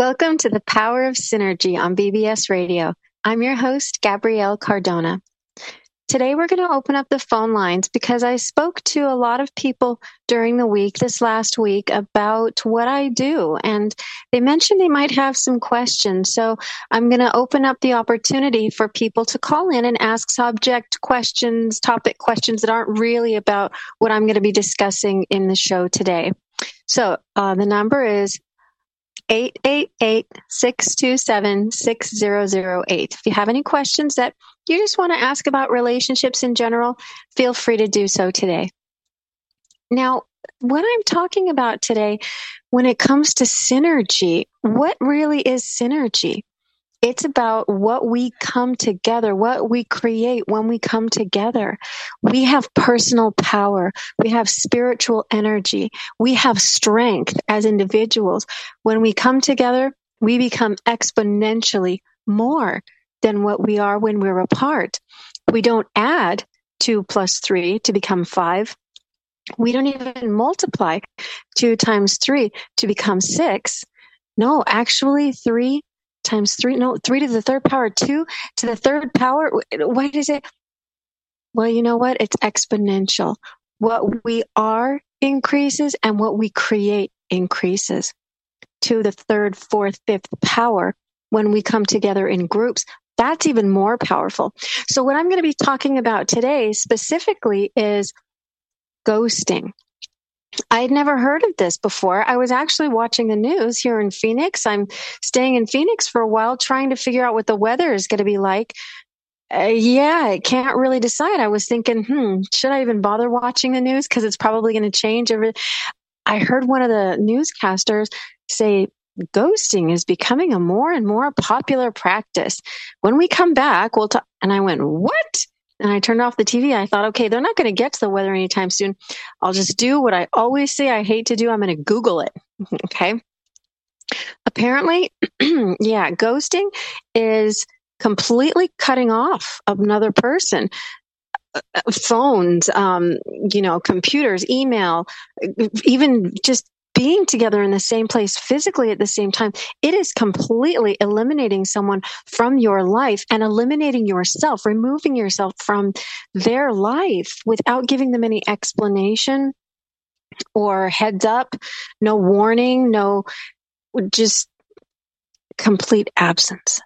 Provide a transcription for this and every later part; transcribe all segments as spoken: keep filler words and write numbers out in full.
Welcome to the Power of Synergy on B B S Radio. I'm your host, Gabrielle Cardona. Today we're going to open up the phone lines because I spoke to a lot of people during the week, this last week, about what I do. And they mentioned they might have some questions. So I'm going to open up the opportunity for people to call in and ask subject questions, topic questions that aren't really about what I'm going to be discussing in the show today. So uh, the number is eight eight eight, six two seven, six zero zero eight. If you have any questions that you just want to ask about relationships in general, feel free to do so today. Now, what I'm talking about today, when it comes to synergy, what really is synergy? It's about what we come together, what we create when we come together. We have personal power. We have spiritual energy. We have strength as individuals. When we come together, we become exponentially more than what we are when we're apart. We don't add two plus three to become five. We don't even multiply two times three to become six. No, actually three times three, no, three to the third power, two to the third power. What is it? Well, you know what? It's exponential. What we are increases and what we create increases to the third, fourth, fifth power when we come together in groups. That's even more powerful. So what I'm going to be talking about today specifically is ghosting. I had never heard of this before. I was actually watching the news here in Phoenix. I'm staying in Phoenix for a while, trying to figure out what the weather is going to be like. Uh, yeah, I can't really decide. I was thinking, hmm, should I even bother watching the news? Because it's probably going to change. Every- I heard one of the newscasters say ghosting is becoming a more and more popular practice. When we come back, we'll talk. And I went, what? And I turned off the T V. I thought, okay, they're not going to get to the weather anytime soon. I'll just do what I always say I hate to do. I'm going to Google it. Okay. Apparently, yeah, ghosting is completely cutting off another person. Phones, um, you know, computers, email, even just being together in the same place physically at the same time. It is completely eliminating someone from your life and eliminating yourself, removing yourself from their life without giving them any explanation or heads up, no warning, no, just complete absence.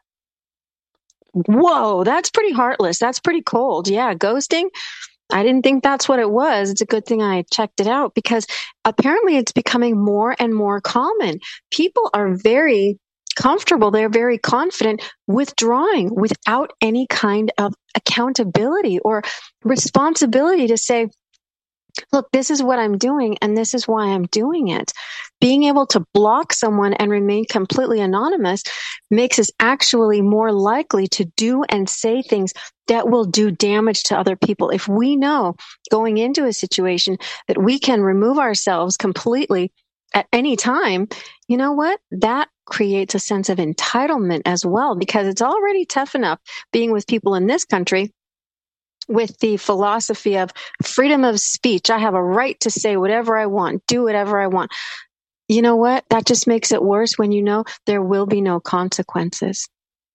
Whoa, that's pretty heartless. That's pretty cold. Yeah, ghosting. I didn't think that's what it was. It's a good thing I checked it out because apparently it's becoming more and more common. People are very comfortable. They're very confident withdrawing without any kind of accountability or responsibility to say, look, this is what I'm doing and this is why I'm doing it. Being able to block someone and remain completely anonymous makes us actually more likely to do and say things that will do damage to other people. If we know going into a situation that we can remove ourselves completely at any time, you know what? That creates a sense of entitlement as well, because it's already tough enough being with people in this country with the philosophy of freedom of speech. I have a right to say whatever I want, do whatever I want. You know what? That just makes it worse when you know there will be no consequences.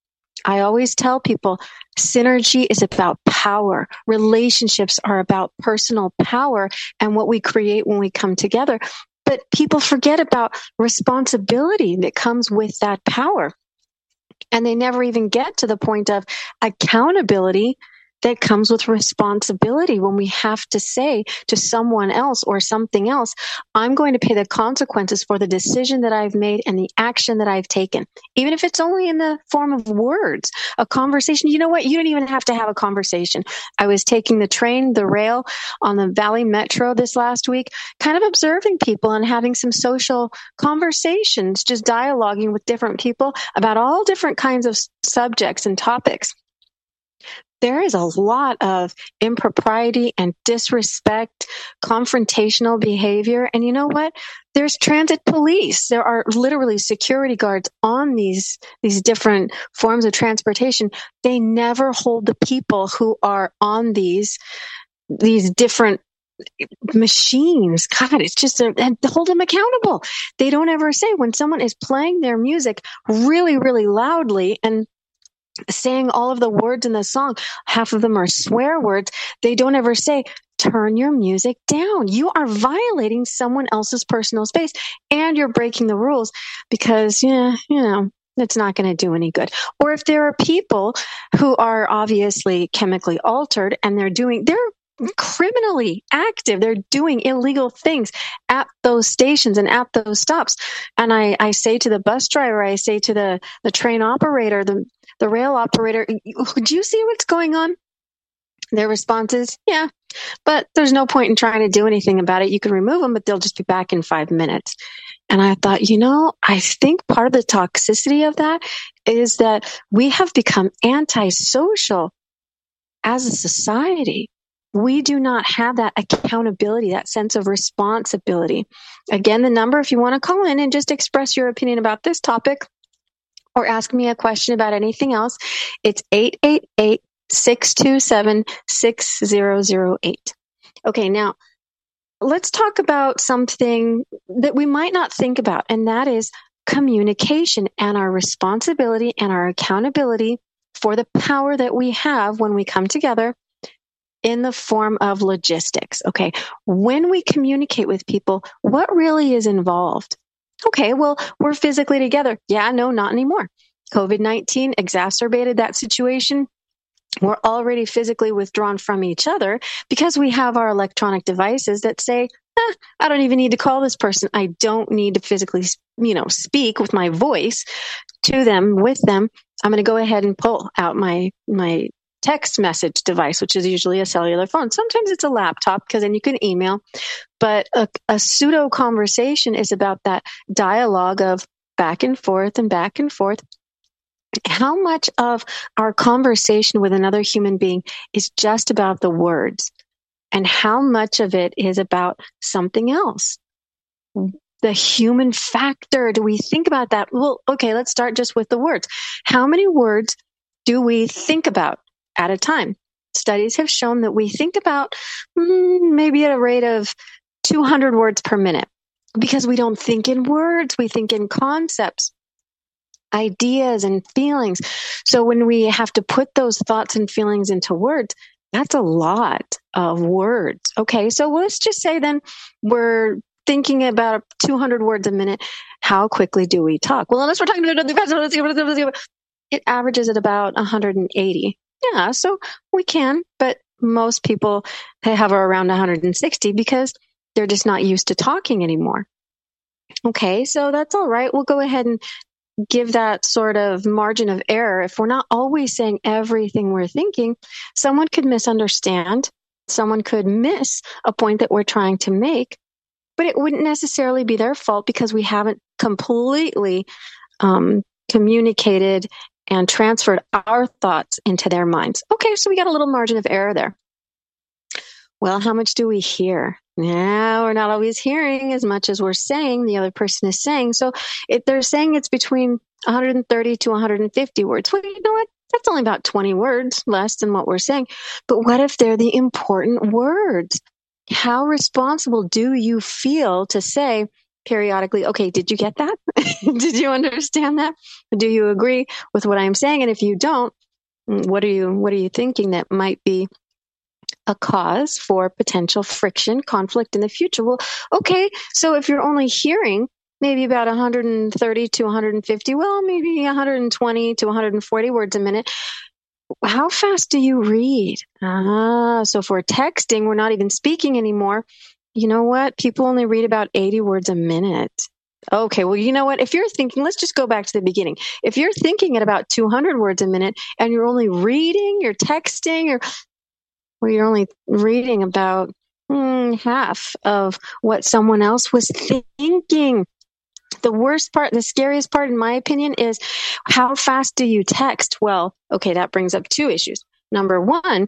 I always tell people synergy is about power. Relationships are about personal power and what we create when we come together. But people forget about responsibility that comes with that power. And they never even get to the point of accountability that comes with responsibility when we have to say to someone else or something else, I'm going to pay the consequences for the decision that I've made and the action that I've taken. Even if it's only in the form of words, a conversation. You know what? You don't even have to have a conversation. I was taking the train, the rail on the Valley Metro this last week, kind of observing people and having some social conversations, just dialoguing with different people about all different kinds of subjects and topics. There is a lot of impropriety and disrespect, confrontational behavior. And you know what? There's transit police. There are literally security guards on these, these different forms of transportation. They never hold the people who are on these, these different machines. God, it's just a, and hold them accountable. They don't ever say when someone is playing their music really, really loudly and saying all of the words in the song, half of them are swear words. They don't ever say, turn your music down. You are violating someone else's personal space and you're breaking the rules because, yeah, you know, it's not going to do any good. Or if there are people who are obviously chemically altered and they're doing, they're criminally active. They're doing illegal things at those stations and at those stops. And I, I say to the bus driver, I say to the, the train operator, the, the rail operator, do you see what's going on? Their response is, yeah, but there's no point in trying to do anything about it. You can remove them, but they'll just be back in five minutes. And I thought, you know, I think part of the toxicity of that is that we have become antisocial as a society. We do not have that accountability, that sense of responsibility. Again, the number, if you want to call in and just express your opinion about this topic or ask me a question about anything else, it's eight eight eight, six two seven, six zero zero eight. Okay, now let's talk about something that we might not think about, and that is communication and our responsibility and our accountability for the power that we have when we come together in the form of logistics. Okay, when we communicate with people, what really is involved? Okay, well, we're physically together. Yeah, no, not anymore. COVID nineteen exacerbated that situation. We're already physically withdrawn from each other because we have our electronic devices that say, eh, I don't even need to call this person. I don't need to physically, you know, speak with my voice to them, with them. I'm going to go ahead and pull out my, my text message device, which is usually a cellular phone. Sometimes it's a laptop because then you can email. But a, a pseudo conversation is about that dialogue of back and forth and back and forth. How much of our conversation with another human being is just about the words, and how much of it is about something else? The human factor. Do we think about that? Well, okay, let's start just with the words. How many words do we think about at a time? Studies have shown that we think about mm, maybe at a rate of two hundred words per minute because we don't think in words. We think in concepts, ideas, and feelings. So when we have to put those thoughts and feelings into words, that's a lot of words. Okay, so let's just say then we're thinking about two hundred words a minute. How quickly do we talk? Well, unless we're talking about the it averages at about one hundred eighty. Yeah, so we can, but most people they hover around one hundred sixty because they're just not used to talking anymore. Okay, so that's all right. We'll go ahead and give that sort of margin of error. If we're not always saying everything we're thinking, someone could misunderstand. Someone could miss a point that we're trying to make, but it wouldn't necessarily be their fault because we haven't completely um, communicated and transferred our thoughts into their minds. Okay, so we got a little margin of error there. Well, how much do we hear? Yeah, we're not always hearing as much as we're saying the other person is saying. So if they're saying it's between one hundred thirty to one hundred fifty words, well, you know what? That's only about twenty words less than what we're saying. But what if they're the important words? How responsible do you feel to say periodically, okay, did you get that? Did you understand that? Do you agree with what I'm saying? And if you don't, what are you, what are you thinking that might be a cause for potential friction, conflict in the future? Well, okay, so if you're only hearing maybe about one hundred thirty to one hundred fifty, well, maybe one hundred twenty to one hundred forty words a minute. How fast do you read? Ah, so if we're texting, we're not even speaking anymore. You know what? People only read about eighty words a minute. Okay, well, you know what? If you're thinking, let's just go back to the beginning. If you're thinking at about two hundred words a minute and you're only reading, you're texting, or well, you're only reading about mm, half of what someone else was thinking. The worst part, the scariest part, in my opinion, is how fast do you text? Well, okay, that brings up two issues. Number one,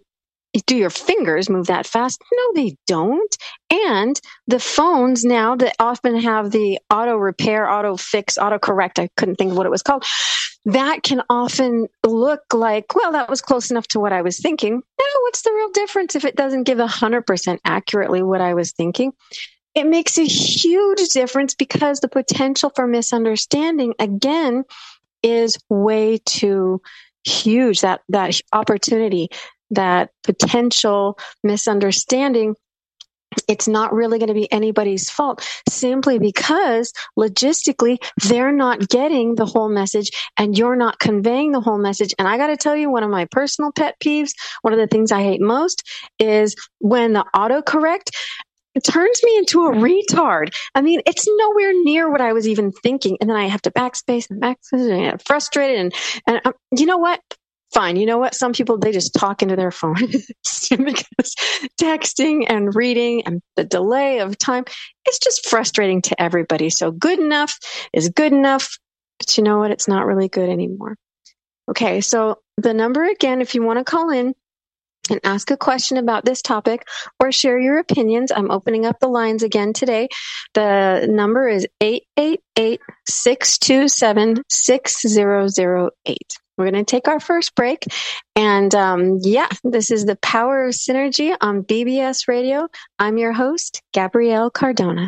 do your fingers move that fast? No, they don't. And the phones now that often have the auto repair, auto fix, auto correct, I couldn't think of what it was called, that can often look like, well, that was close enough to what I was thinking. No, what's the real difference if it doesn't give one hundred percent accurately what I was thinking? It makes a huge difference because the potential for misunderstanding, again, is way too huge. That, that opportunity, that potential misunderstanding, it's not really going to be anybody's fault simply because logistically they're not getting the whole message and you're not conveying the whole message. And I got to tell you, one of my personal pet peeves, one of the things I hate most is when the autocorrect, it turns me into a retard. I mean, it's nowhere near what I was even thinking. And then I have to backspace and backspace and get frustrated. And, and um, you know what? Fine. You know what? Some people, they just talk into their phone because texting and reading and the delay of time, it's just frustrating to everybody. So good enough is good enough, but you know what? It's not really good anymore. Okay. So the number again, if you want to call in and ask a question about this topic or share your opinions, I'm opening up the lines again today. The number is eight eight eight, six two seven, six zero zero eight. We're going to take our first break. And um, yeah, this is the Power of Synergy on B B S Radio. I'm your host, Gabrielle Cardona.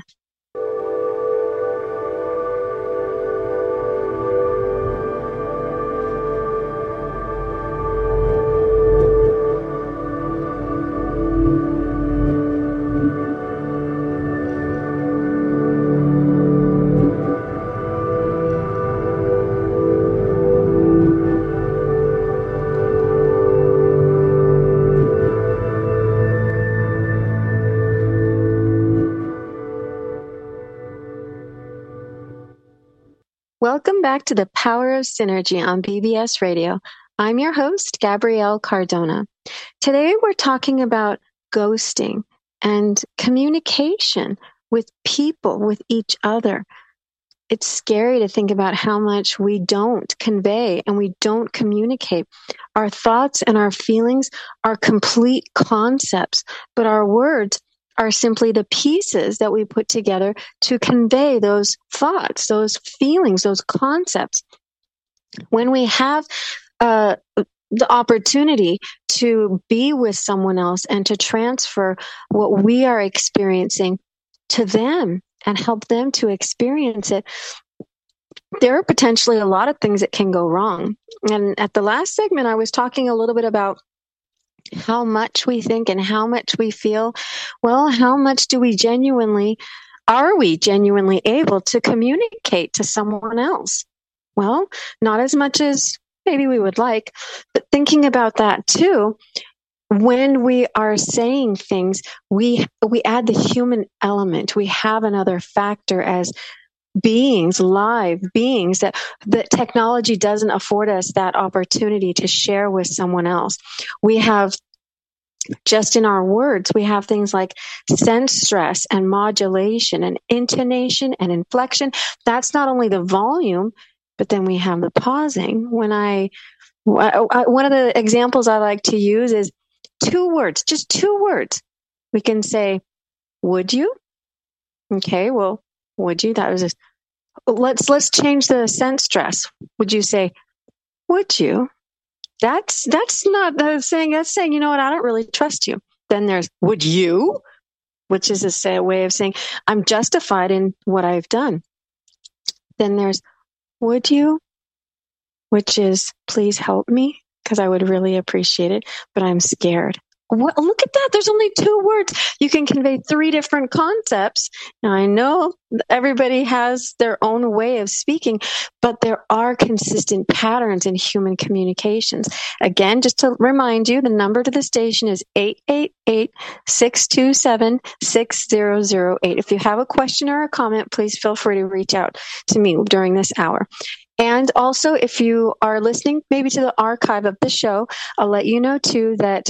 Welcome back to the Power of Synergy on B B S Radio. I'm your host, Gabrielle Cardona. Today we're talking about ghosting and communication with people, with each other. It's scary to think about how much we don't convey and we don't communicate. Our thoughts and our feelings are complete concepts, but our words are simply the pieces that we put together to convey those thoughts, those feelings, those concepts. When we have uh, the opportunity to be with someone else and to transfer what we are experiencing to them and help them to experience it, there are potentially a lot of things that can go wrong. And at the last segment, I was talking a little bit about how much we think and how much we feel. Well, how much do we genuinely, are we genuinely able to communicate to someone else? Well, not as much as maybe we would like, but thinking about that too, when we are saying things, we we add the human element. We have another factor as beings, live beings, that, that technology doesn't afford us that opportunity to share with someone else. We have, just in our words, we have things like sense stress and modulation and intonation and inflection. That's not only the volume, but then we have the pausing. When I, I one of the examples I like to use is two words, just two words. We can say, would you? Okay, well, would you? That was just, let's, let's change the sense stress. Would you say, would you? That's, that's not the saying, that's saying, you know what? I don't really trust you. Then there's, would you? Which is a, say, a way of saying, I'm justified in what I've done. Then there's, would you? Which is, please help me, because I would really appreciate it, but I'm scared. What, look at that. There's only two words. You can convey three different concepts. Now, I know everybody has their own way of speaking, but there are consistent patterns in human communications. Again, just to remind you, the number to the station is eight eight eight, six two seven, six zero zero eight. If you have a question or a comment, please feel free to reach out to me during this hour. And also, if you are listening maybe to the archive of the show, I'll let you know, too, that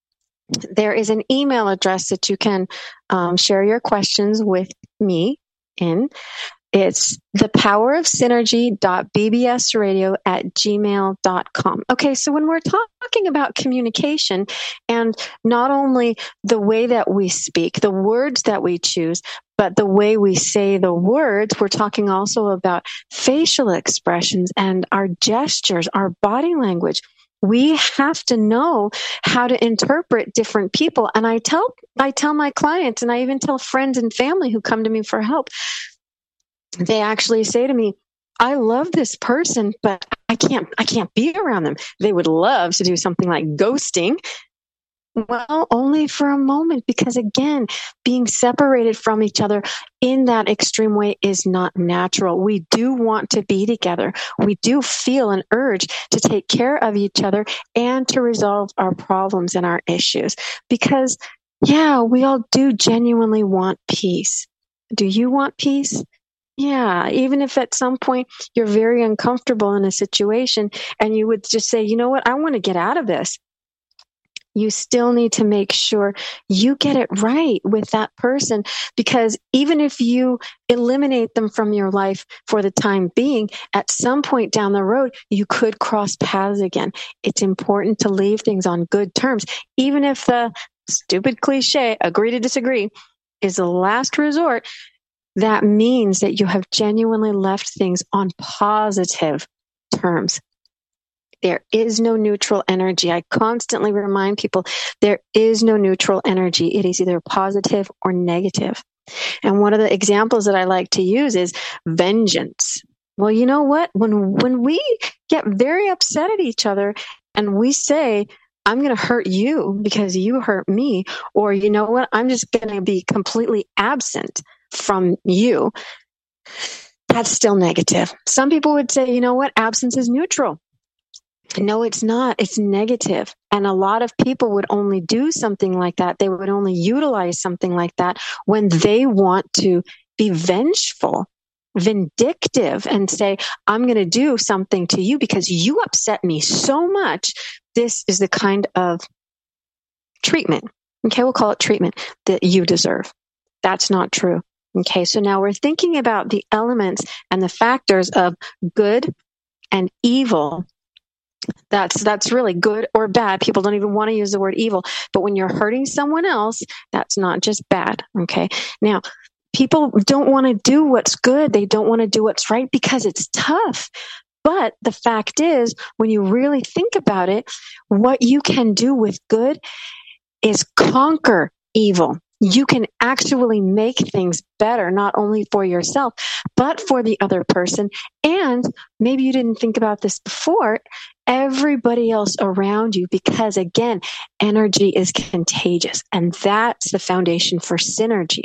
there is an email address that you can um, share your questions with me in. It's thepowerofsynergy.bbsradio at gmail dot com. Okay, so when we're talking talking about communication, and not only the way that we speak, the words that we choose, but the way we say the words. We're talking also about facial expressions and our gestures, our body language. We have to know how to interpret different people. And I tell, I tell my clients, and I even tell friends and family who come to me for help, they actually say to me, I love this person, but I can't, I can't be around them. They would love to do something like ghosting. Well, only for a moment, because again, being separated from each other in that extreme way is not natural. We do want to be together. We do feel an urge to take care of each other and to resolve our problems and our issues. Because, yeah, we all do genuinely want peace. Do you want peace? Yeah, even if at some point you're very uncomfortable in a situation and you would just say, you know what, I want to get out of this. You still need to make sure you get it right with that person, because even if you eliminate them from your life for the time being, at some point down the road, you could cross paths again. It's important to leave things on good terms, even if the stupid cliche, agree to disagree, is the last resort. That means that you have genuinely left things on positive terms. There is no neutral energy. I constantly remind people there is no neutral energy. It is either positive or negative. And one of the examples that I like to use is vengeance. Well, you know what? When when we get very upset at each other and we say, I'm going to hurt you because you hurt me, or you know what? I'm just going to be completely absent from you. That's still negative. Some people would say, you know what? Absence is neutral. No, it's not. It's negative. And a lot of people would only do something like that. They would only utilize something like that when they want to be vengeful, vindictive, and say, I'm going to do something to you because you upset me so much. This is the kind of treatment, okay, we'll call it treatment, that you deserve. That's not true. Okay, so now we're thinking about the elements and the factors of good and evil. That's that's really good or bad. People don't even want to use the word evil. But when you're hurting someone else, that's not just bad. Okay. Now, people don't want to do what's good. They don't want to do what's right because it's tough. But the fact is, when you really think about it, what you can do with good is conquer evil. You can actually make things better, not only for yourself, but for the other person. And maybe you didn't think about this before, everybody else around you, because again, energy is contagious. And that's the foundation for synergy.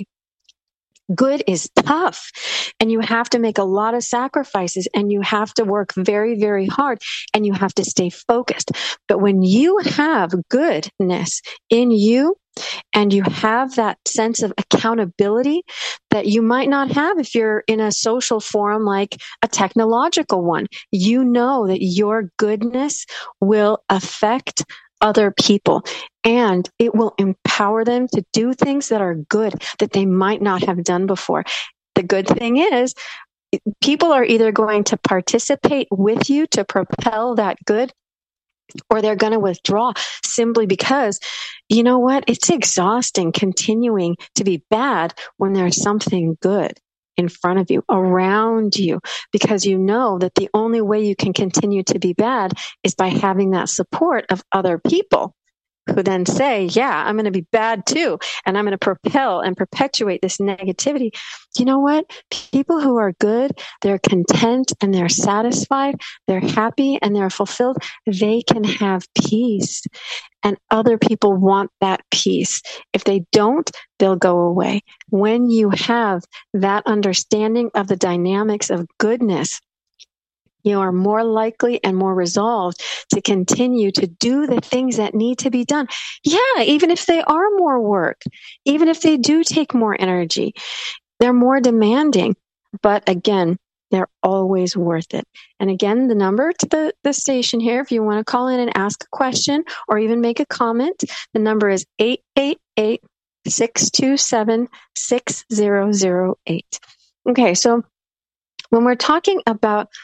Good is tough, and you have to make a lot of sacrifices, and you have to work very, very hard, and you have to stay focused. But when you have goodness in you, and you have that sense of accountability that you might not have if you're in a social forum like a technological one, you know that your goodness will affect other people, and it will empower them to do things that are good that they might not have done before. The good thing is, people are either going to participate with you to propel that good, or they're going to withdraw simply because, you know what? It's exhausting continuing to be bad when there's something good in front of you, around you, because you know that the only way you can continue to be bad is by having that support of other people who then say, yeah, I'm going to be bad too, and I'm going to propel and perpetuate this negativity. You know what? People who are good, they're content and they're satisfied, they're happy and they're fulfilled. They can have peace, and other people want that peace. If they don't, they'll go away. When you have that understanding of the dynamics of goodness, you are more likely and more resolved to continue to do the things that need to be done. Yeah, even if they are more work, even if they do take more energy, they're more demanding. But again, they're always worth it. And again, the number to the, the station here, if you want to call in and ask a question or even make a comment, the number is eight eight eight, six two seven, six zero zero eight. Okay, so when we're talking about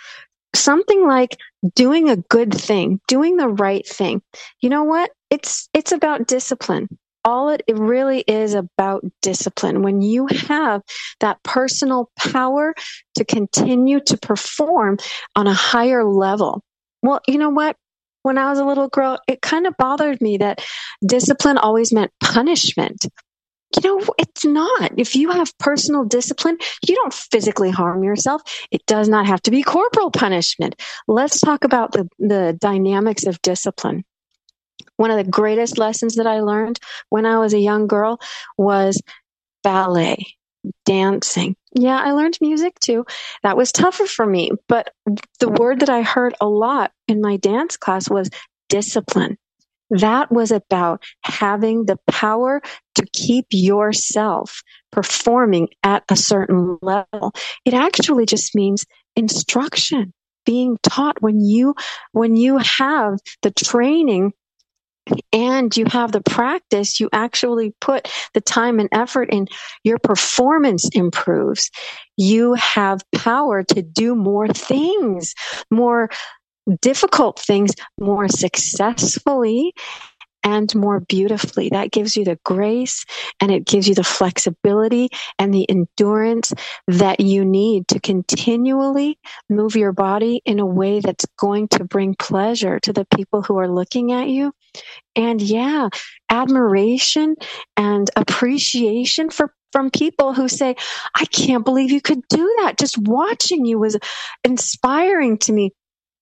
something like doing a good thing, doing the right thing. You know what? It's it's about discipline. All it, it really is about discipline. When you have that personal power to continue to perform on a higher level. Well, you know what? When I was a little girl, it kind of bothered me that discipline always meant punishment. You know, it's not. If you have personal discipline, you don't physically harm yourself. It does not have to be corporal punishment. Let's talk about the, the dynamics of discipline. One of the greatest lessons that I learned when I was a young girl was ballet, dancing. Yeah, I learned music too. That was tougher for me. But the word that I heard a lot in my dance class was discipline. That was about having the power to keep yourself performing at a certain level. It actually just means instruction, being taught. When you, when you have the training and you have the practice, you actually put the time and effort in, your performance improves. You have power to do more things, more difficult things, more successfully and more beautifully. That gives you the grace, and it gives you the flexibility and the endurance that you need to continually move your body in a way that's going to bring pleasure to the people who are looking at you. And yeah, admiration and appreciation for from people who say, I can't believe you could do that. Just watching you was inspiring to me.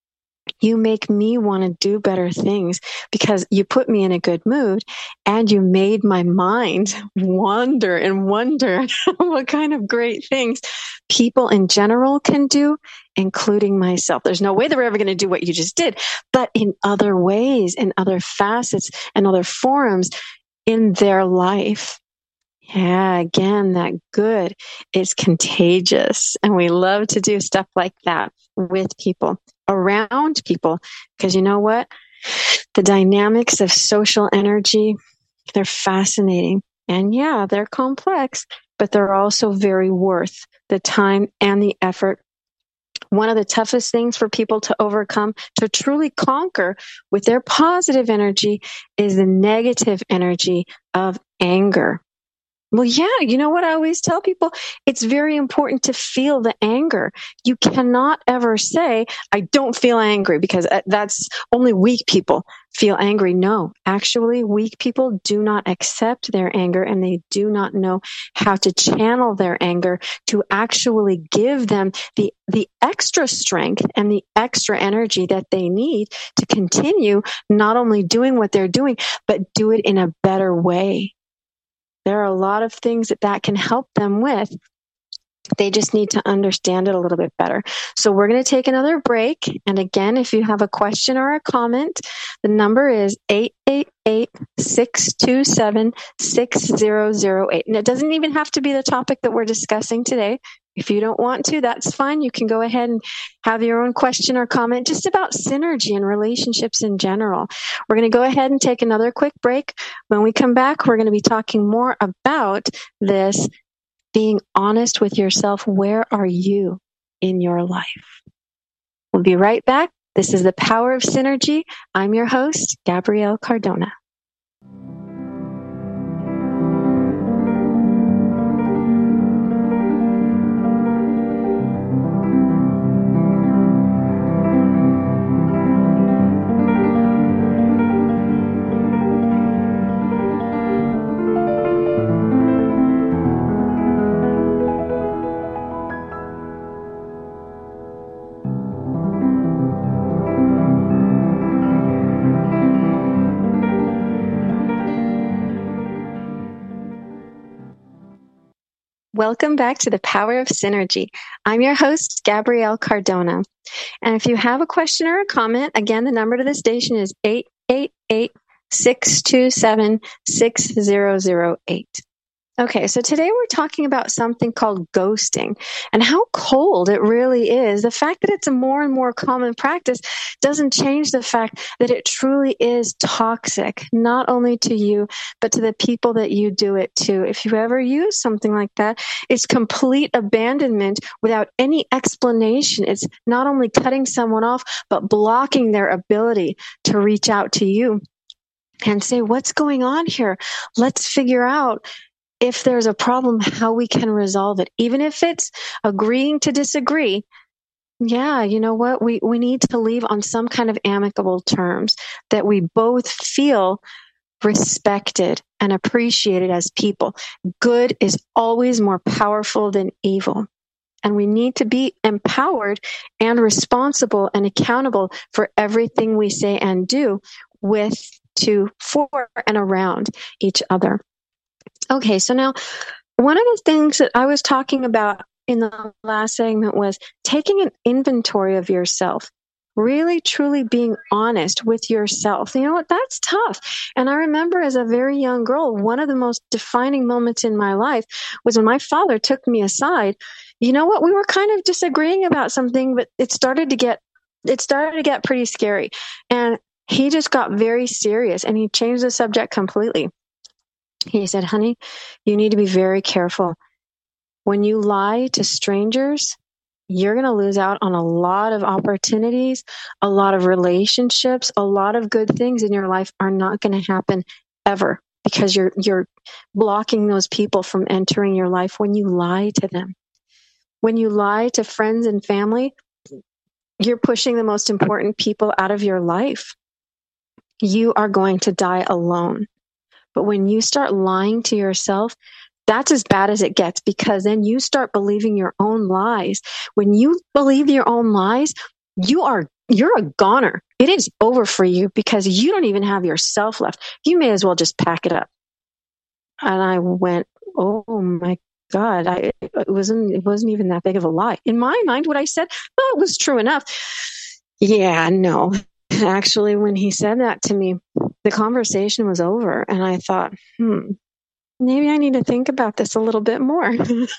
You make me want to do better things because you put me in a good mood and you made my mind wander and wonder what kind of great things people in general can do, including myself. There's no way they're ever going to do what you just did, but in other ways, in other facets and other forums in their life. Yeah, again, that good is contagious. And we love to do stuff like that with people, around people, because you know what? The dynamics of social energy, they're fascinating. And yeah, they're complex, but they're also very worth the time and the effort. One of the toughest things for people to overcome, to truly conquer with their positive energy, is the negative energy of anger. Well, yeah, you know what I always tell people? It's very important to feel the anger. You cannot ever say, I don't feel angry, because that's only weak people feel angry. No, actually, weak people do not accept their anger, and they do not know how to channel their anger to actually give them the, the extra strength and the extra energy that they need to continue not only doing what they're doing, but do it in a better way. There are a lot of things that that can help them with. They just need to understand it a little bit better. So we're going to take another break. And again, if you have a question or a comment, the number is eight eight eight, six two seven, six zero zero eight. And it doesn't even have to be the topic that we're discussing today. If you don't want to, that's fine. You can go ahead and have your own question or comment just about synergy and relationships in general. We're going to go ahead and take another quick break. When we come back, we're going to be talking more about this, being honest with yourself. Where are you in your life? We'll be right back. This is The Power of Synergy. I'm your host, Gabrielle Cardona. Welcome back to The Power of Synergy. I'm your host, Gabrielle Cardona. And if you have a question or a comment, again, the number to the station is eight eight eight, six two seven, six zero zero eight. Okay, so today we're talking about something called ghosting and how cold it really is. The fact that it's a more and more common practice doesn't change the fact that it truly is toxic, not only to you, but to the people that you do it to. If you ever use something like that, it's complete abandonment without any explanation. It's not only cutting someone off, but blocking their ability to reach out to you and say, what's going on here? Let's figure out if there's a problem, how we can resolve it. Even if it's agreeing to disagree, yeah, you know what? We, we need to leave on some kind of amicable terms that we both feel respected and appreciated as people. Good is always more powerful than evil. And we need to be empowered and responsible and accountable for everything we say and do with, to, for, and around each other. Okay, so now one of the things that I was talking about in the last segment was taking an inventory of yourself, really truly being honest with yourself. You know what? That's tough. And I remember as a very young girl, one of the most defining moments in my life was when my father took me aside. You know what? We were kind of disagreeing about something, but it started to get, it started to get pretty scary. And he just got very serious and he changed the subject completely. He said, honey, you need to be very careful. When you lie to strangers, you're going to lose out on a lot of opportunities, a lot of relationships, a lot of good things in your life are not going to happen ever because you're, you're blocking those people from entering your life when you lie to them. When you lie to friends and family, you're pushing the most important people out of your life. You are going to die alone. But when you start lying to yourself, that's as bad as it gets because then you start believing your own lies. When you believe your own lies, you are, you're a goner. It is over for you because you don't even have yourself left. You may as well just pack it up. And I went, oh my God, I, it wasn't, it wasn't even that big of a lie. In my mind, what I said, oh, it was true enough. Yeah, no. Actually, when he said that to me, the conversation was over and I thought, hmm, maybe I need to think about this a little bit more.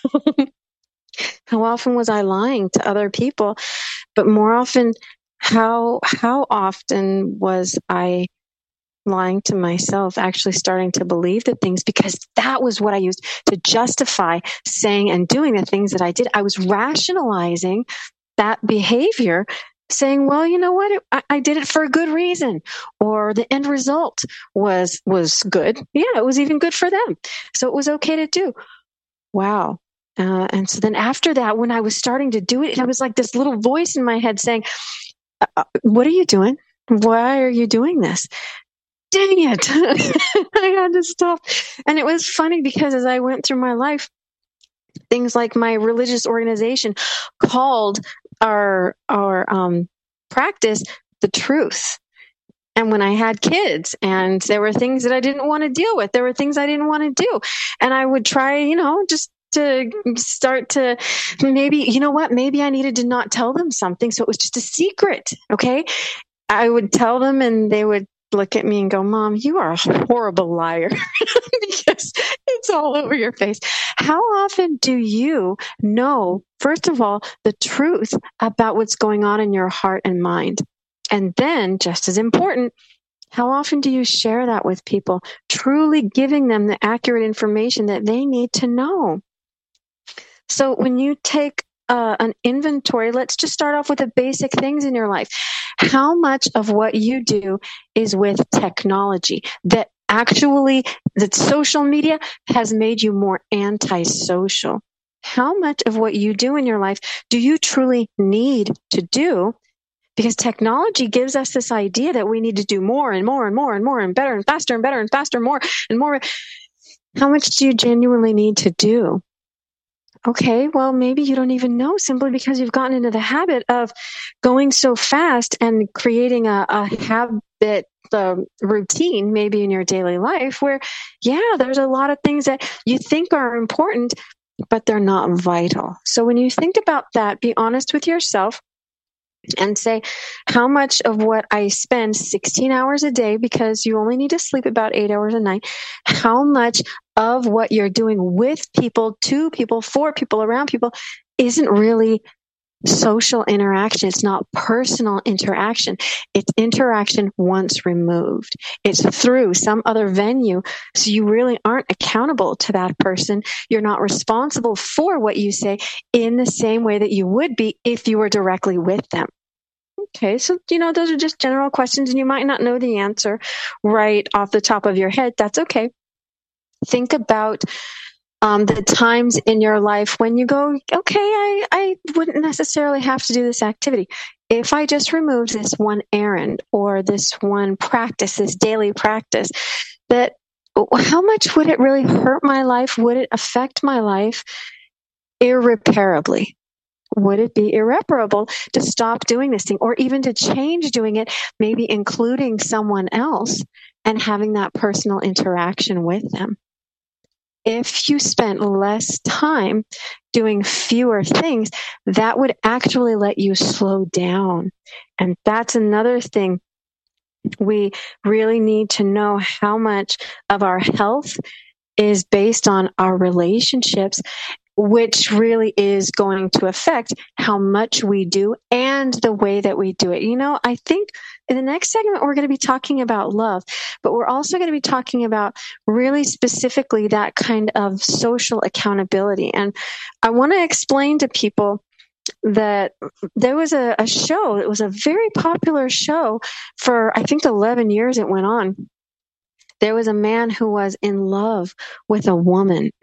How often was I lying to other people? But more often, how, how often was I lying to myself, actually starting to believe the things because that was what I used to justify saying and doing the things that I did. I was rationalizing that behavior saying, well, you know what? I, I did it for a good reason, or the end result was, was good. Yeah, it was even good for them. So it was okay to do. Wow. Uh, and so then after that, when I was starting to do it, I was like this little voice in my head saying, uh, what are you doing? Why are you doing this? Dang it. I had to stop. And it was funny because as I went through my life, things like my religious organization called our our um, practice the truth. And when I had kids and there were things that I didn't want to deal with, there were things I didn't want to do. And I would try, you know, just to start to maybe, you know what, maybe I needed to not tell them something. So it was just a secret. Okay. I would tell them and they would look at me and go, Mom, you are a horrible liar because it's all over your face. How often do you know, first of all, the truth about what's going on in your heart and mind? And then, just as important, how often do you share that with people, truly giving them the accurate information that they need to know? So when you take uh, an inventory, let's just start off with the basic things in your life. How much of what you do is with technology that actually, that social media has made you more antisocial? How much of what you do in your life do you truly need to do? Because technology gives us this idea that we need to do more and more and more and more and better and faster and better and faster, more and more. How much do you genuinely need to do? Okay, well, maybe you don't even know simply because you've gotten into the habit of going so fast and creating a, a habit um, routine, maybe in your daily life where, yeah, there's a lot of things that you think are important, but they're not vital. So when you think about that, be honest with yourself and say, how much of what I spend sixteen hours a day, because you only need to sleep about eight hours a night, how much of what you're doing with people, to people, for people, around people isn't really social interaction. It's not personal interaction. It's interaction once removed. It's through some other venue. So you really aren't accountable to that person. You're not responsible for what you say in the same way that you would be if you were directly with them. Okay, so, you know, those are just general questions, and you might not know the answer right off the top of your head. That's okay. Think about Um, the times in your life when you go, okay, I, I wouldn't necessarily have to do this activity. If I just removed this one errand or this one practice, this daily practice, that how much would it really hurt my life? Would it affect my life irreparably? Would it be irreparable to stop doing this thing, or even to change doing it, maybe including someone else and having that personal interaction with them? If you spent less time doing fewer things, that would actually let you slow down. And that's another thing. We really need to know how much of our health is based on our relationships, which really is going to affect how much we do and the way that we do it. You know, I think in the next segment, we're going to be talking about love, but we're also going to be talking about really specifically that kind of social accountability. And I want to explain to people that there was a, a show, it was a very popular show for, I think, eleven years it went on. There was a man who was in love with a woman.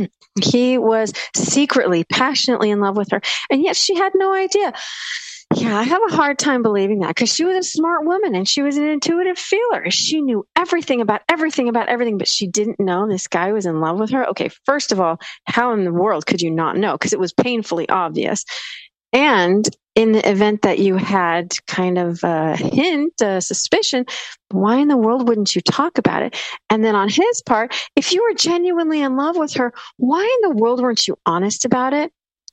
He was secretly, passionately in love with her, and yet she had no idea. Yeah, I have a hard time believing that, because she was a smart woman and she was an intuitive feeler. She knew everything about everything about everything, but she didn't know this guy was in love with her. Okay, first of all, how in the world could you not know? Because it was painfully obvious. And in the event that you had kind of a hint, a suspicion, why in the world wouldn't you talk about it? And then on his part, if you were genuinely in love with her, why in the world weren't you honest about it?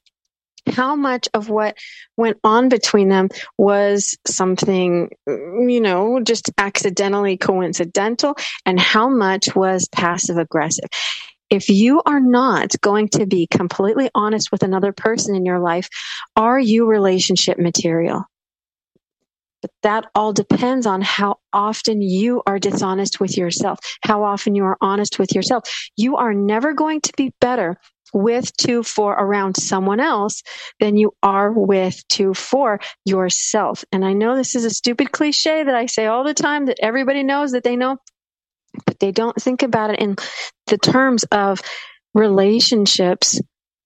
How much of what went on between them was something, you know, just accidentally coincidental, and how much was passive aggressive? If you are not going to be completely honest with another person in your life, are you relationship material? But that all depends on how often you are dishonest with yourself, how often you are honest with yourself. You are never going to be better with, to, for, around someone else than you are with, to, for yourself. And I know this is a stupid cliche that I say all the time, that everybody knows that they know, but they don't think about it in the terms of relationships.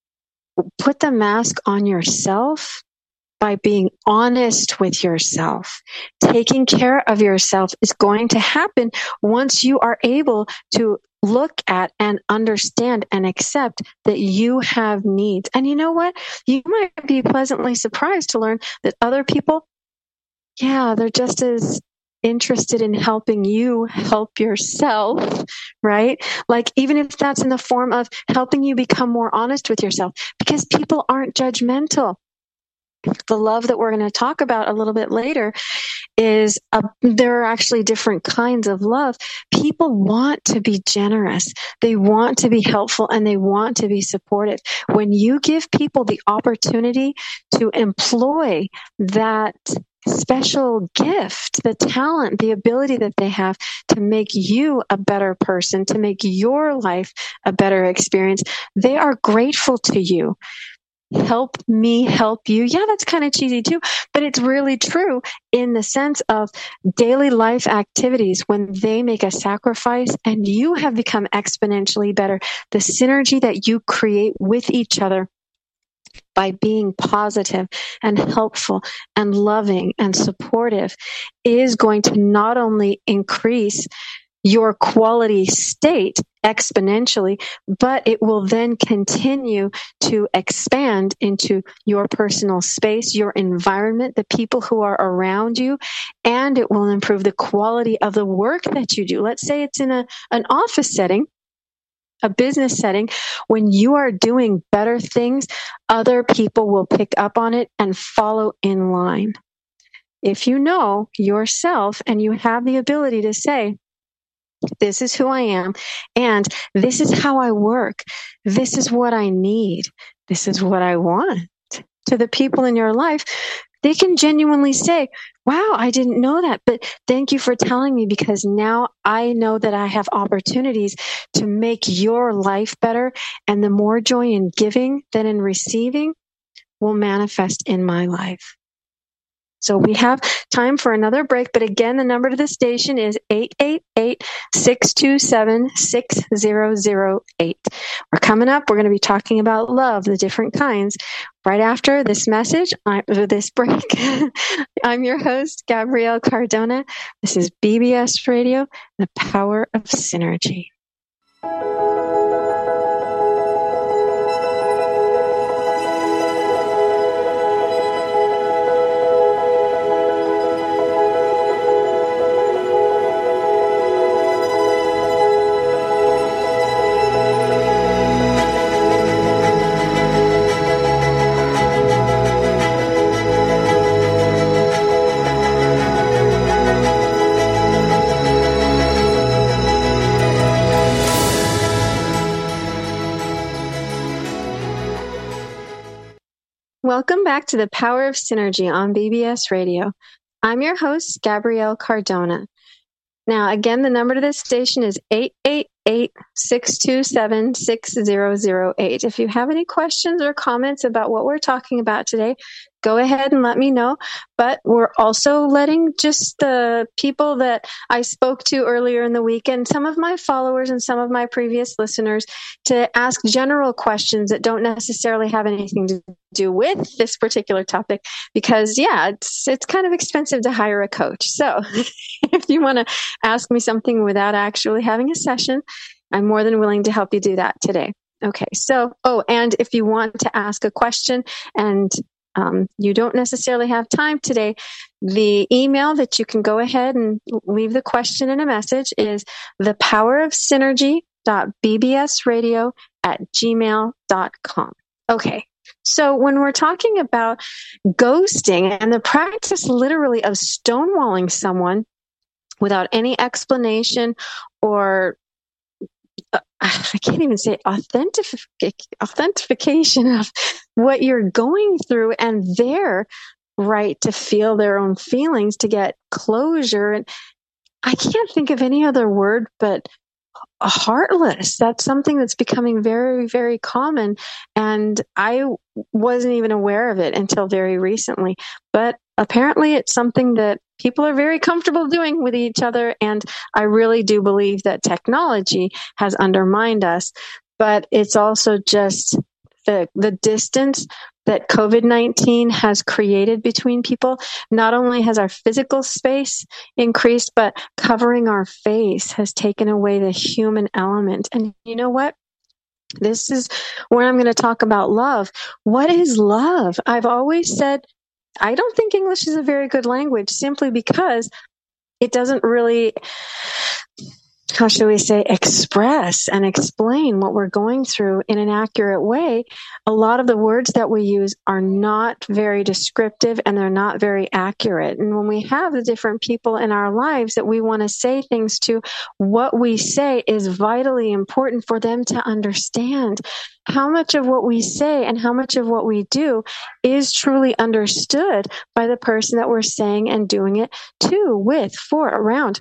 Put the mask on yourself by being honest with yourself. Taking care of yourself is going to happen once you are able to look at and understand and accept that you have needs. And you know what? You might be pleasantly surprised to learn that other people, yeah, they're just as interested in helping you help yourself, right? Like, even if that's in the form of helping you become more honest with yourself, because people aren't judgmental. The love that we're going to talk about a little bit later is a, there are actually different kinds of love. People want to be generous. They want to be helpful, and they want to be supportive. When you give people the opportunity to employ that special gift, the talent, the ability that they have to make you a better person, to make your life a better experience, they are grateful to you. Help me help you. Yeah, that's kind of cheesy too, but it's really true in the sense of daily life activities. When they make a sacrifice and you have become exponentially better, the synergy that you create with each other by being positive and helpful and loving and supportive is going to not only increase your quality state exponentially, but it will then continue to expand into your personal space, your environment, the people who are around you, and it will improve the quality of the work that you do. Let's say it's in a, an office setting, a business setting. When you are doing better things, other people will pick up on it and follow in line. If you know yourself and you have the ability to say, This is who I am. And this is how I work. This is what I need. This is what I want. To the people in your life, they can genuinely say, wow, I didn't know that, but thank you for telling me, because now I know that I have opportunities to make your life better. And the more joy in giving than in receiving will manifest in my life. So we have time for another break. But again, the number to the station is eight eight eight, six two seven, six zero zero eight. We're coming up. We're going to be talking about love, the different kinds, right after this message, uh, this break. I'm your host, Gabrielle Cardona. This is B B S Radio, the power of synergy. Welcome back to the Power of Synergy on B B S Radio. I'm your host, Gabrielle Cardona. Now, again, the number to this station is eight eight eight, six two seven, six zero zero eight. If you have any questions or comments about what we're talking about today, go ahead and let me know. But we're also letting just the people that I spoke to earlier in the week and some of my followers and some of my previous listeners to ask general questions that don't necessarily have anything to do with this particular topic, because yeah, it's it's kind of expensive to hire a coach. So if you want to ask me something without actually having a session, I'm more than willing to help you do that today. Okay. So, oh, and if you want to ask a question and um, you don't necessarily have time today, the email that you can go ahead and leave the question in a message is thepowerofsynergy.bbsradio at gmail dot com. Okay. So when we're talking about ghosting and the practice literally of stonewalling someone without any explanation or uh, I can't even say authentic- authentication of what you're going through and their right to feel their own feelings, to get closure. And I can't think of any other word but heartless. That's something that's becoming very, very common. And I wasn't even aware of it until very recently. But apparently it's something that people are very comfortable doing with each other. And I really do believe that technology has undermined us. But it's also just the, the distance that COVID nineteen has created between people. Not only has our physical space increased, but covering our face has taken away the human element. And you know what? This is where I'm going to talk about love. What is love? I've always said, I don't think English is a very good language, simply because it doesn't really, how should we say, express and explain what we're going through in an accurate way. A lot of the words that we use are not very descriptive and they're not very accurate. And when we have the different people in our lives that we want to say things to, what we say is vitally important for them to understand how much of what we say and how much of what we do is truly understood by the person that we're saying and doing it to, with, for, around.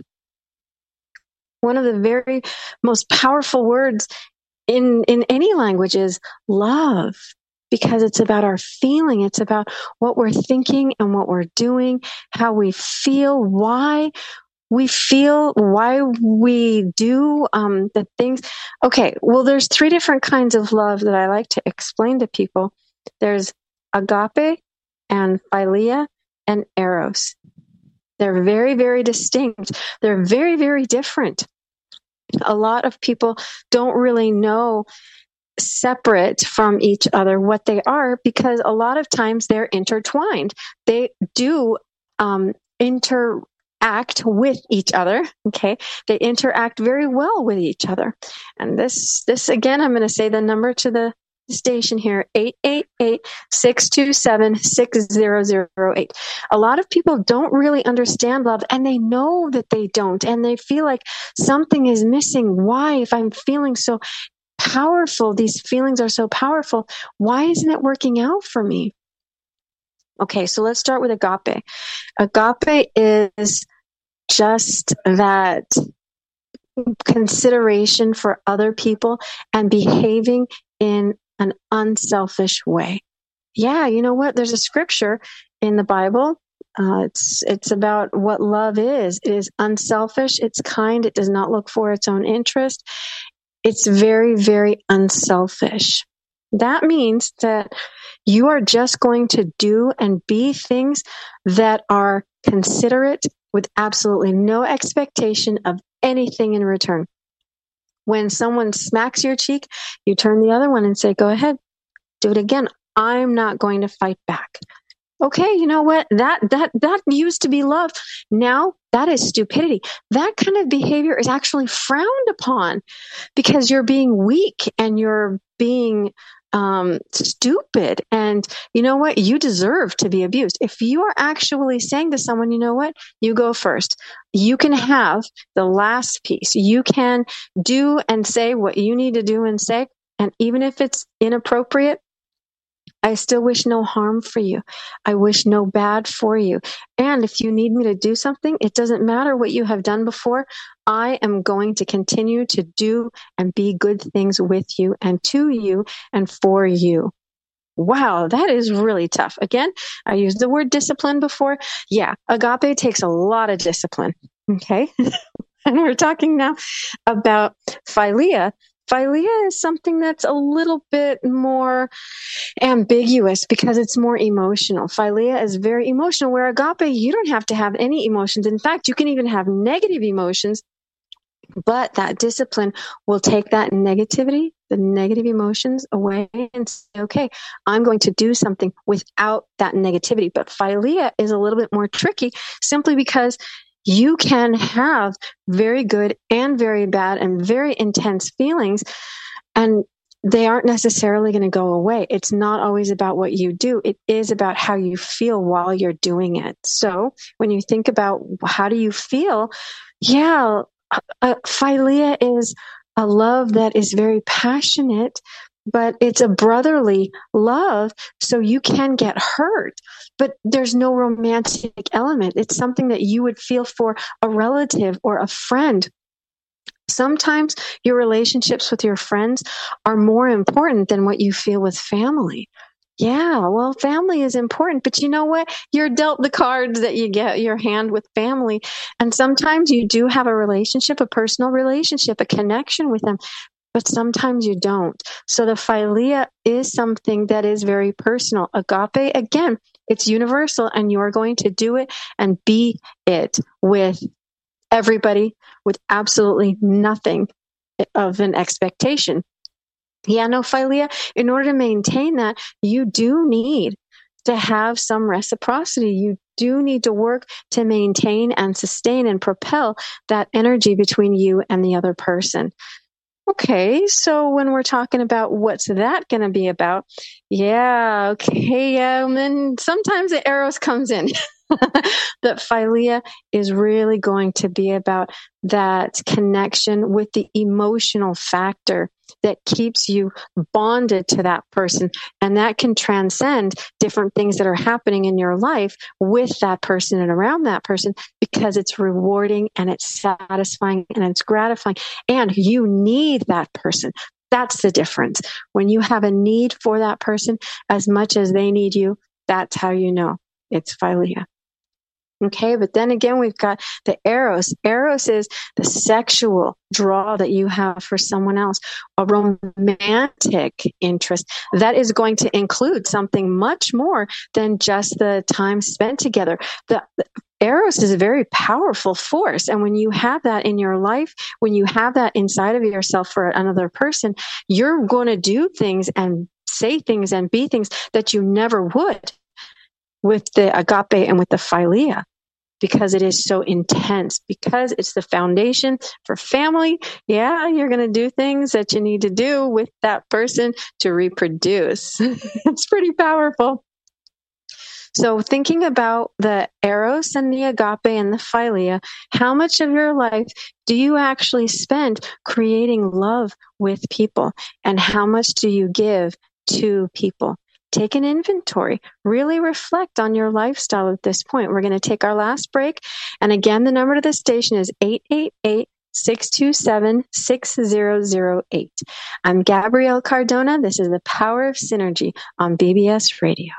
One of the very most powerful words in, in any language is love, because it's about our feeling. It's about what we're thinking and what we're doing, how we feel, why we feel, why we do um, the things. Okay, well, there's three different kinds of love that I like to explain to people. There's agape and philia and eros. They're very, very distinct. They're very, very different. A lot of people don't really know separate from each other what they are, because a lot of times they're intertwined. They do um, interact with each other. Okay, they interact very well with each other. And this, this again, I'm going to say the number to the station here, eight eight eight, six two seven, six zero zero eight. A lot of people don't really understand love, and they know that they don't, and they feel like something is missing. Why? If I'm feeling so powerful, these feelings are so powerful, why isn't it working out for me? Okay, so let's start with agape. Agape is just that consideration for other people and behaving in an unselfish way. Yeah, you know what? There's a scripture in the Bible. Uh, it's it's about what love is. It is unselfish. It's kind. It does not look for its own interest. It's very, very unselfish. That means that you are just going to do and be things that are considerate with absolutely no expectation of anything in return. When someone smacks your cheek, you turn the other one and say, go ahead, do it again. I'm not going to fight back. Okay, you know what? That that that used to be love. Now that is stupidity. That kind of behavior is actually frowned upon because you're being weak and you're being um, stupid. And you know what? You deserve to be abused. If you are actually saying to someone, you know what? You go first. You can have the last piece. You can do and say what you need to do and say. And even if it's inappropriate, I still wish no harm for you. I wish no bad for you. And if you need me to do something, it doesn't matter what you have done before. I am going to continue to do and be good things with you and to you and for you. Wow, that is really tough. Again, I used the word discipline before. Yeah, agape takes a lot of discipline. Okay. And we're talking now about philia. Philia is something that's a little bit more ambiguous because it's more emotional. Philia is very emotional, where agape, you don't have to have any emotions. In fact, you can even have negative emotions, but that discipline will take that negativity, the negative emotions away and say, okay, I'm going to do something without that negativity. But philia is a little bit more tricky simply because you can have very good and very bad and very intense feelings, and they aren't necessarily going to go away. It's not always about what you do. It is about how you feel while you're doing it. So when you think about how do you feel, yeah, uh, philia is a love that is very passionate, but it's a brotherly love, so you can get hurt, but there's no romantic element. It's something that you would feel for a relative or a friend. Sometimes your relationships with your friends are more important than what you feel with family. Yeah, well, family is important, but you know what? You're dealt the cards that you get your hand with family. And sometimes you do have a relationship, a personal relationship, a connection with them, but sometimes you don't. So the philia is something that is very personal. Agape, again, it's universal, and you are going to do it and be it with everybody with absolutely nothing of an expectation. Yeah, no, philia, in order to maintain that, you do need to have some reciprocity. You do need to work to maintain and sustain and propel that energy between you and the other person. Okay, so when we're talking about what's that going to be about, yeah, okay, yeah, and then sometimes the eros comes in. That philia is really going to be about that connection with the emotional factor that keeps you bonded to that person. And that can transcend different things that are happening in your life with that person and around that person, because it's rewarding and it's satisfying and it's gratifying. And you need that person. That's the difference. When you have a need for that person as much as they need you, that's how you know it's philia. Okay, but then again, we've got the eros. Eros is the sexual draw that you have for someone else, a romantic interest that is going to include something much more than just the time spent together. The, the eros is a very powerful force, and when you have that in your life, when you have that inside of yourself for another person, you're going to do things and say things and be things that you never would with the agape and with the philia. because it is so intense, because it's the foundation for family. Yeah, you're going to do things that you need to do with that person to reproduce. It's pretty powerful. So thinking about the eros and the agape and the philia, how much of your life do you actually spend creating love with people? And how much do you give to people? Take an inventory. Really reflect on your lifestyle at this point. We're going to take our last break. And again, the number to the station is eight eight eight, six two seven, six zero zero eight. I'm Gabrielle Cardona. This is The Power of Synergy on B B S Radio.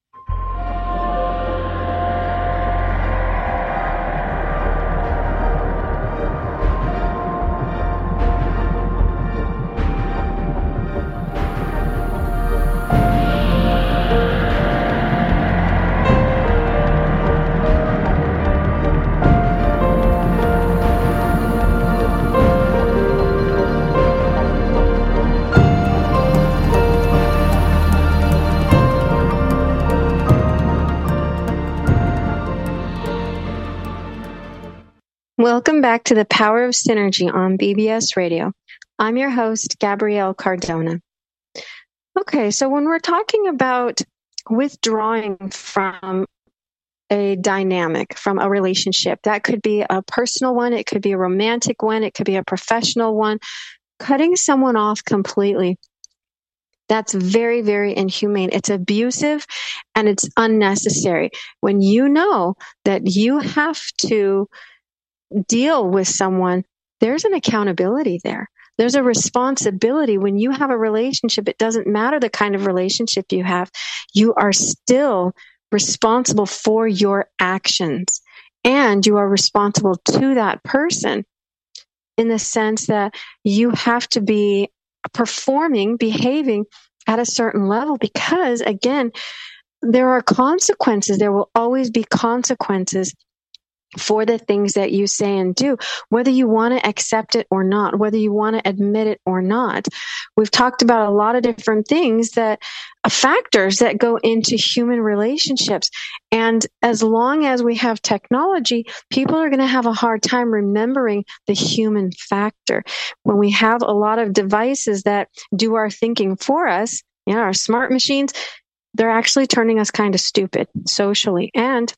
Welcome back to The Power of Synergy on B B S Radio. I'm your host, Gabrielle Cardona. Okay, so when we're talking about withdrawing from a dynamic, from a relationship, that could be a personal one, it could be a romantic one, it could be a professional one, cutting someone off completely. That's very, very inhumane. It's abusive and it's unnecessary. When you know that you have to deal with someone, there's an accountability there. There's a responsibility. When you have a relationship, it doesn't matter the kind of relationship you have. You are still responsible for your actions, and you are responsible to that person in the sense that you have to be performing, behaving at a certain level, because again, there are consequences. There will always be consequences for the things that you say and do, whether you want to accept it or not, whether you want to admit it or not. We've talked about a lot of different things that uh, factors that go into human relationships. And as long as we have technology, people are going to have a hard time remembering the human factor. When we have a lot of devices that do our thinking for us, you know, our smart machines, they're actually turning us kind of stupid socially and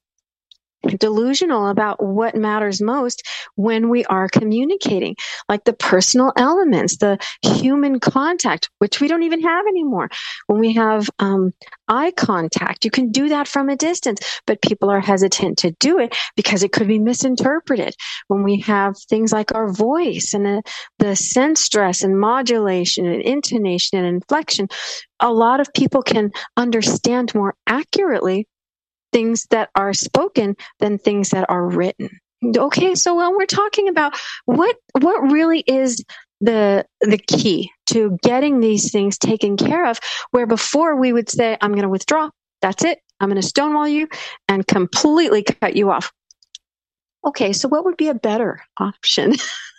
delusional about what matters most when we are communicating, like the personal elements, the human contact, which we don't even have anymore. When we have um, eye contact, you can do that from a distance, but people are hesitant to do it because it could be misinterpreted. When we have things like our voice and the, the sense stress and modulation and intonation and inflection, a lot of people can understand more accurately things that are spoken than things that are written. Okay, so when we're talking about what what really is the the key to getting these things taken care of, where before we would say, I'm going to withdraw, that's it, I'm going to stonewall you and completely cut you off. Okay, so what would be a better option?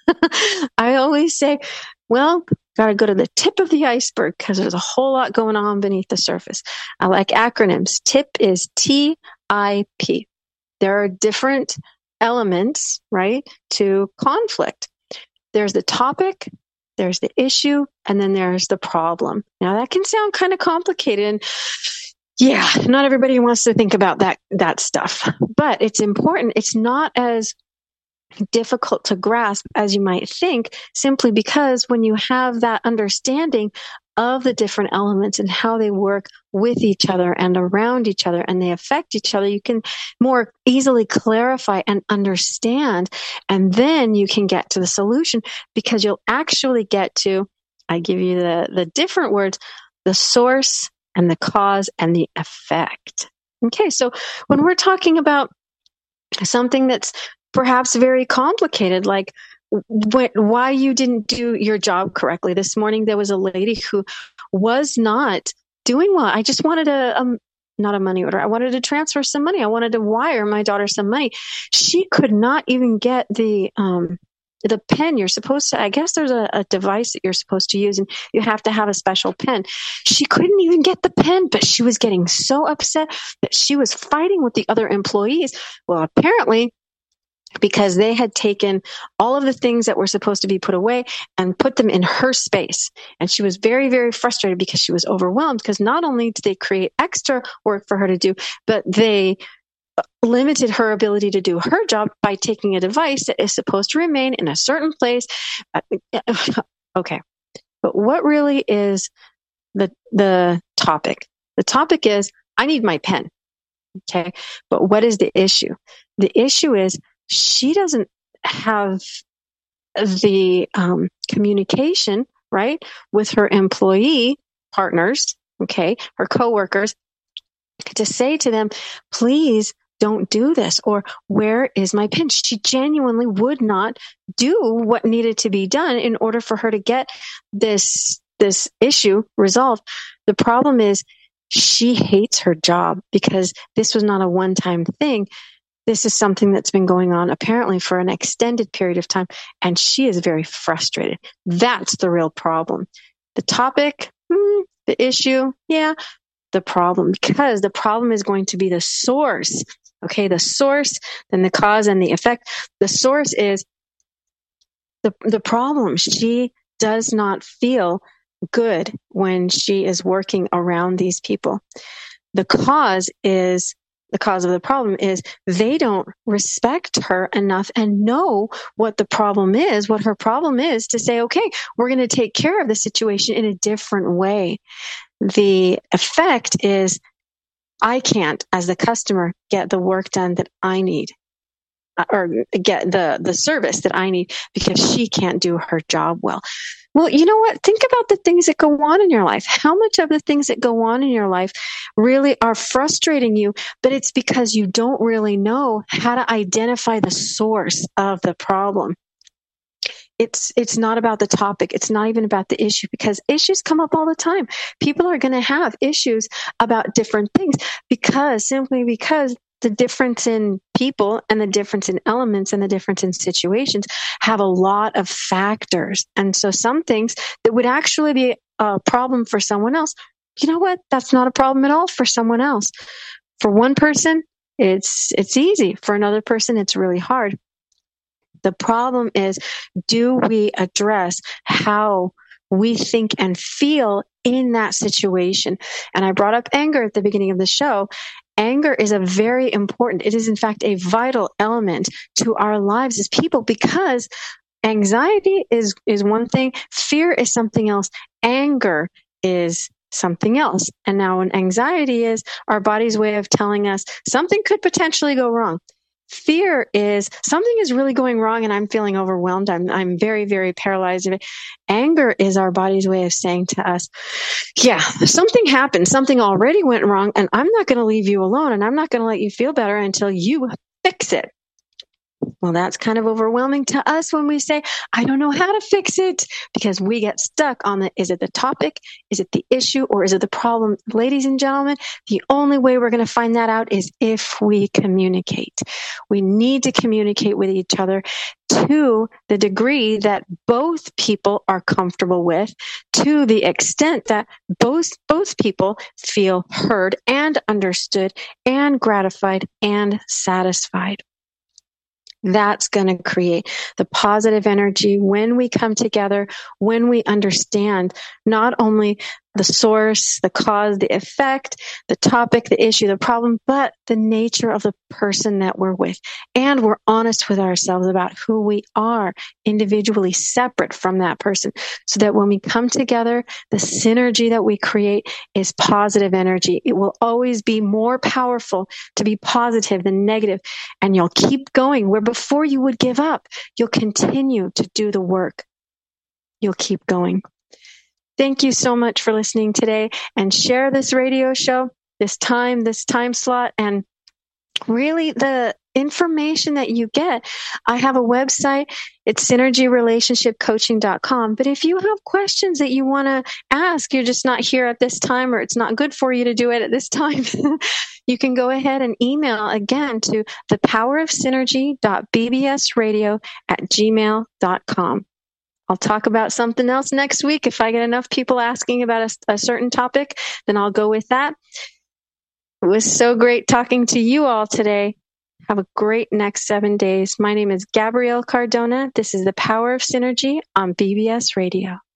I always say, well, got to go to the tip of the iceberg because there's a whole lot going on beneath the surface. I like acronyms. TIP is T I P. There are different elements, right, to conflict. There's the topic, there's the issue, and then there's the problem. Now that can sound kind of complicated, and yeah, not everybody wants to think about that that stuff, but it's important. It's not as difficult to grasp as you might think, simply because when you have that understanding of the different elements and how they work with each other and around each other and they affect each other, you can more easily clarify and understand, and then you can get to the solution, because you'll actually get to, I give you the the different words, the source and the cause and the effect. Okay, so when we're talking about something that's perhaps very complicated, like what, why you didn't do your job correctly. This morning, there was a lady who was not doing well. I just wanted a, um, not a money order. I wanted to transfer some money. I wanted to wire my daughter some money. She could not even get the, um, the pen you're supposed to, I guess there's a, a device that you're supposed to use and you have to have a special pen. She couldn't even get the pen, but she was getting so upset that she was fighting with the other employees. Well, apparently, because they had taken all of the things that were supposed to be put away and put them in her space. And she was very, very frustrated because she was overwhelmed, because not only did they create extra work for her to do, but they limited her ability to do her job by taking a device that is supposed to remain in a certain place. Okay. But what really is the, the topic? The topic is, I need my pen. Okay. But what is the issue? The issue is she doesn't have the um, communication, right, with her employee partners, okay, her coworkers, to say to them, please don't do this, or where is my pen? She genuinely would not do what needed to be done in order for her to get this, this issue resolved. The problem is she hates her job because this was not a one-time thing. This is something that's been going on apparently for an extended period of time, and she is very frustrated. That's the real problem. The topic, hmm, the issue, yeah, the problem, because the problem is going to be the source. Okay, the source, then the cause and the effect. The source is the the problem. She does not feel good when she is working around these people. The cause is the cause of the problem is they don't respect her enough and know what the problem is, what her problem is, to say, okay, we're going to take care of the situation in a different way. The effect is I can't, as the customer, get the work done that I need, or get the, the service that I need, because she can't do her job well. Well, you know what? Think about the things that go on in your life. How much of the things that go on in your life really are frustrating you, but it's because you don't really know how to identify the source of the problem. It's it's not about the topic. It's not even about the issue, because issues come up all the time. People are going to have issues about different things because simply because the difference in people and the difference in elements and the difference in situations have a lot of factors. And so some things that would actually be a problem for someone else, you know what? That's not a problem at all for someone else. For one person, it's it's easy. For another person, it's really hard. The problem is, do we address how we think and feel in that situation? And I brought up anger at the beginning of the show. Anger is a very important, it is in fact a vital element to our lives as people, because anxiety is, is one thing, fear is something else, anger is something else. And now when anxiety is our body's way of telling us something could potentially go wrong. Fear is something is really going wrong and I'm feeling overwhelmed. I'm I'm very, very paralyzed. Anger is our body's way of saying to us, yeah, something happened. Something already went wrong, and I'm not going to leave you alone, and I'm not going to let you feel better until you fix it. Well, that's kind of overwhelming to us when we say, I don't know how to fix it, because we get stuck on the, is it the topic? Is it the issue? Or is it the problem? Ladies and gentlemen, the only way we're going to find that out is if we communicate. We need to communicate with each other to the degree that both people are comfortable with, to the extent that both, both people feel heard and understood and gratified and satisfied. That's going to create the positive energy when we come together, when we understand not only the source, the cause, the effect, the topic, the issue, the problem, but the nature of the person that we're with. And we're honest with ourselves about who we are individually, separate from that person, so that when we come together, the synergy that we create is positive energy. It will always be more powerful to be positive than negative. And you'll keep going where before you would give up. You'll continue to do the work. You'll keep going. Thank you so much for listening today, and share this radio show, this time, this time slot. And really the, information that you get. I have a website. It's synergy relationship coaching dot com. But if you have questions that you want to ask, you're just not here at this time, or it's not good for you to do it at this time, you can go ahead and email again to the power of synergy dot b b s radio at gmail dot com. I'll talk about something else next week. If I get enough people asking about a, a certain topic, then I'll go with that. It was so great talking to you all today. Have a great next seven days. My name is Gabrielle Cardona. This is The Power of Synergy on B B S Radio.